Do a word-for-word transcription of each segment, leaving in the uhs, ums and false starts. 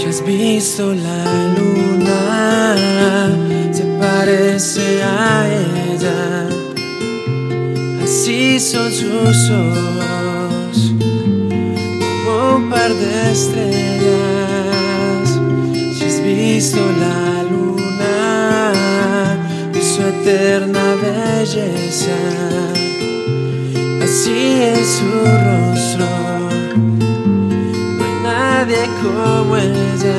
has visto la luna, se parece a ella, así son sus ojos, como un par de estrellas. Si has visto la luna y su eterna belleza, así es su rostro, no hay nadie como ella.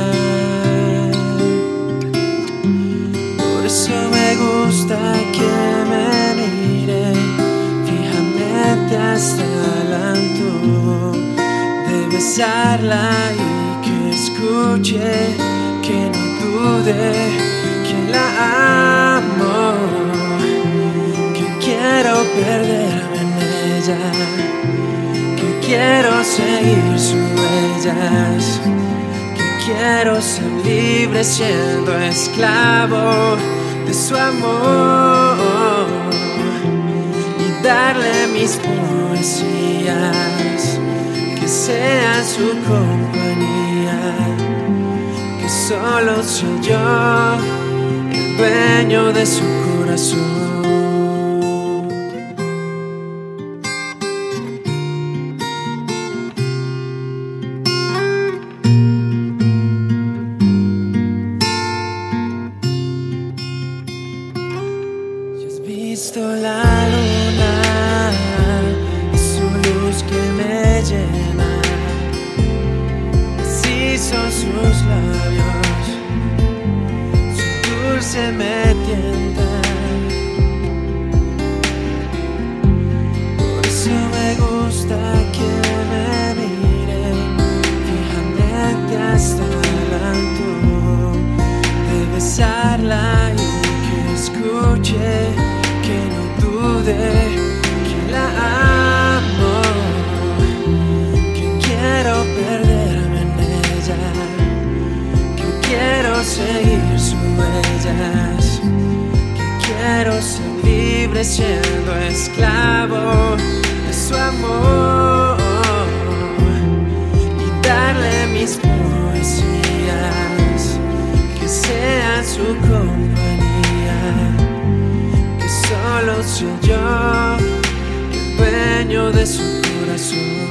Por eso me gusta que me mire fijamente hasta el alto, de besarla y que escuche, que no dude que la amo, que quiero perderme en ella, que quiero seguir sus huellas, que quiero ser libre siendo esclavo de su amor y darle mis poesías, que sea su compañía, que solo soy yo el dueño de su corazón. Visto la luna y su luz que me llena, así son sus labios, su dulce me tienta. Por eso me gusta que me mire fijamente hasta el alto, de besarla y que escuche, que no dude que la amo, que quiero perderme en ella, que quiero seguir sus huellas, que quiero ser libre siendo esclavo de su amor y darle mis poesías, que sean su compañía, solo soy yo el dueño de su corazón.